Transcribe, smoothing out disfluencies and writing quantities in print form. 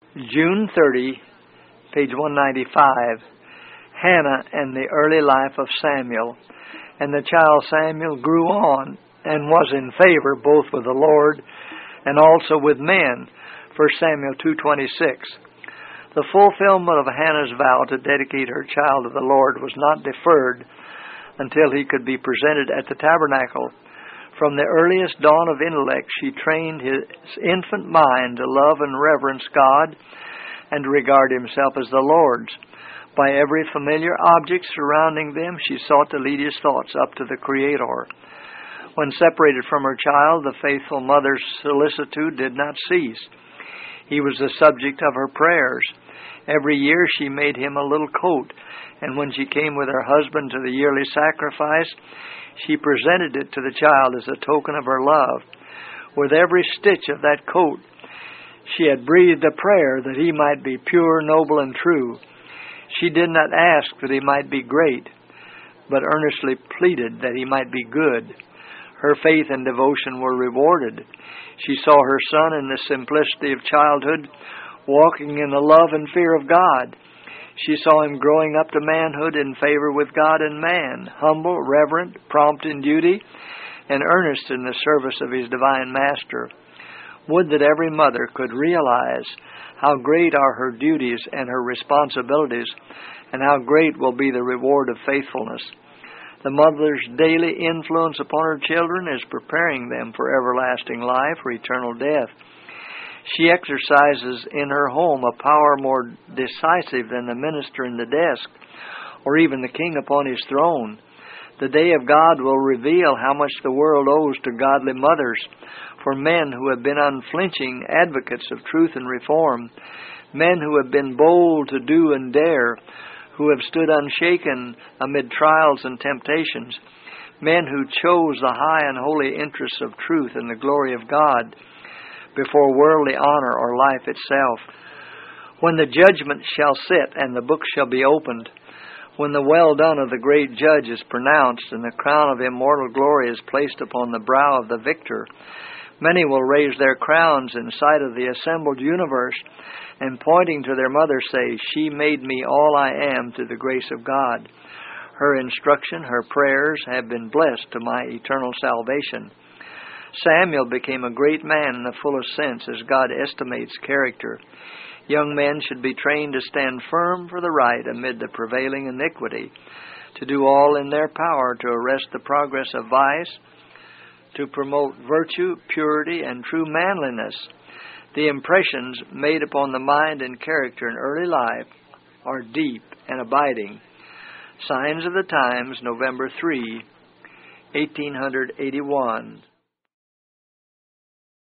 June 30, page 195, Hannah and the early life of Samuel. And the child Samuel grew on and was in favor both with the Lord and also with men. 1 Samuel 2:26. The fulfillment of Hannah's vow to dedicate her child to the Lord was not deferred until he could be presented at the tabernacle. From the earliest dawn of intellect, she trained his infant mind to love and reverence God and to regard himself as the Lord's. By every familiar object surrounding them, she sought to lead his thoughts up to the Creator. When separated from her child, the faithful mother's solicitude did not cease. He was the subject of her prayers. Every year she made him a little coat, and when she came with her husband to the yearly sacrifice, she presented it to the child as a token of her love. With every stitch of that coat, she had breathed a prayer that he might be pure, noble, and true. She did not ask that he might be great, but earnestly pleaded that he might be good. Her faith and devotion were rewarded. She saw her son in the simplicity of childhood, walking in the love and fear of God. She saw him growing up to manhood in favor with God and man, humble, reverent, prompt in duty, and earnest in the service of his divine Master. Would that every mother could realize how great are her duties and her responsibilities, and how great will be the reward of faithfulness. The mother's daily influence upon her children is preparing them for everlasting life or eternal death. She exercises in her home a power more decisive than the minister in the desk, or even the king upon his throne. The day of God will reveal how much the world owes to godly mothers, for men who have been unflinching advocates of truth and reform, men who have been bold to do and dare, who have stood unshaken amid trials and temptations, men who chose the high and holy interests of truth and the glory of God before worldly honor or life itself. When the judgment shall sit and the book shall be opened, when the well done of the great judge is pronounced and the crown of immortal glory is placed upon the brow of the victor, many will raise their crowns in sight of the assembled universe and pointing to their mother say, "She made me all I am through the grace of God. Her instruction, her prayers have been blessed to my eternal salvation." Samuel became a great man in the fullest sense as God estimates character. Young men should be trained to stand firm for the right amid the prevailing iniquity, to do all in their power to arrest the progress of vice, to promote virtue, purity, and true manliness. The impressions made upon the mind and character in early life are deep and abiding. Signs of the Times, November 3, 1881.